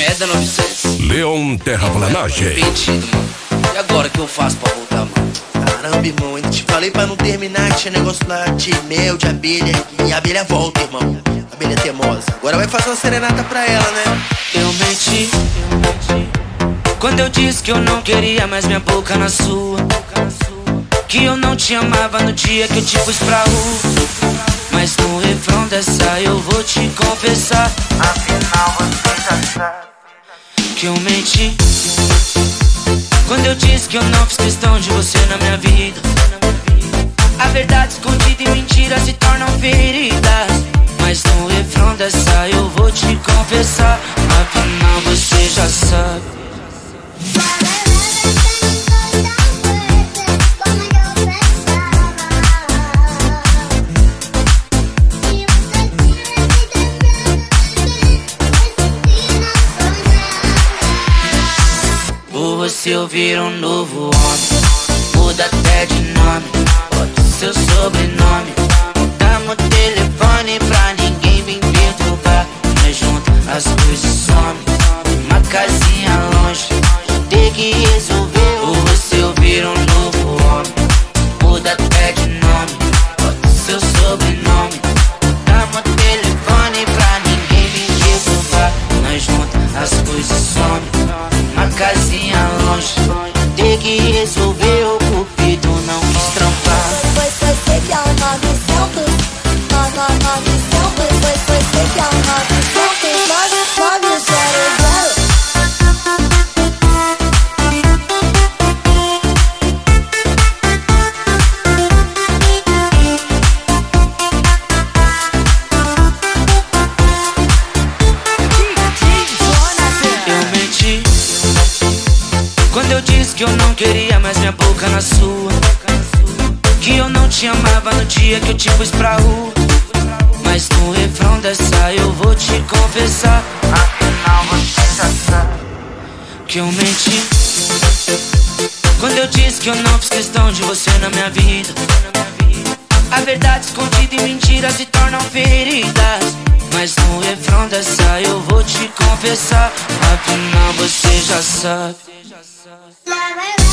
merda, 900. Leon Terraplanagem. Perdido, mano. E agora o que eu faço pra voltar, mano? Caramba, irmão, ainda te falei pra não terminar, que tinha negócio lá de mel, de abelha. E a abelha volta, irmão. Abelha teimosa. Agora vai fazer uma serenata pra ela, né? Eu menti quando eu disse que eu não queria mais minha boca na sua, que eu não te amava no dia que eu te pus pra rua. Mas no refrão dessa eu vou te confessar, afinal você já sabe que eu menti quando eu disse que eu não fiz questão de você na minha vida. A verdade escondida e mentiras se tornam feridas. Mas no refrão dessa eu vou te confessar, afinal você já sabe. Por você ouvir um novo homem, muda até de nome, bota o seu sobrenome, mudamos o telefone pra ninguém vir perturbar. Nós juntos as coisas somem, uma casinha longe, tem que resolver. Por você ouvir um novo homem, muda até de nome, bota o seu sobrenome, mudamos o telefone pra ninguém vir perturbar. Nós juntos as coisas somem, uma casinha longe, tem que resolver. O cupido não quis trampar. Foi você que é o 900, 900. Foi você que é o 900, 900. Eu menti quando eu disse que eu não queria mais minha boca na sua, que eu não te amava no dia que eu te pus pra rua. Mas no refrão dessa eu vou te confessar, afinal você já sabe que eu menti quando eu disse que eu não fiz questão de você na minha vida. A verdade escondida e mentiras se tornam feridas. Mas no refrão dessa eu vou te confessar, afinal você já sabe.